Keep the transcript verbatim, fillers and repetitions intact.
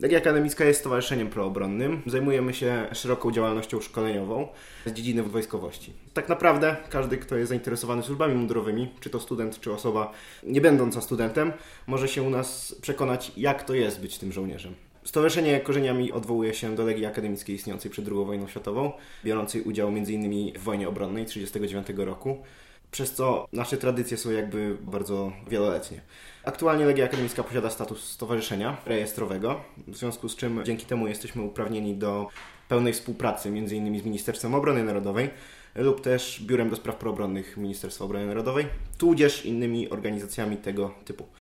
Legia Akademicka jest stowarzyszeniem proobronnym. Zajmujemy się szeroką działalnością szkoleniową z dziedziny wojskowości. Tak naprawdę każdy, kto jest zainteresowany służbami mundurowymi, czy to student, czy osoba nie będąca studentem, może się u nas przekonać, jak to jest być tym żołnierzem. Stowarzyszenie korzeniami odwołuje się do Legii Akademickiej istniejącej przed drugą wojną światową, biorącej udział między innymi w wojnie obronnej tysiąc dziewięćset trzydziestego dziewiątego roku, przez co nasze tradycje są jakby bardzo wieloletnie. Aktualnie Legia Akademicka posiada status stowarzyszenia rejestrowego, w związku z czym dzięki temu jesteśmy uprawnieni do pełnej współpracy między innymi z Ministerstwem Obrony Narodowej lub też Biurem do Spraw Proobronnych Ministerstwa Obrony Narodowej, tudzież innymi organizacjami tego typu.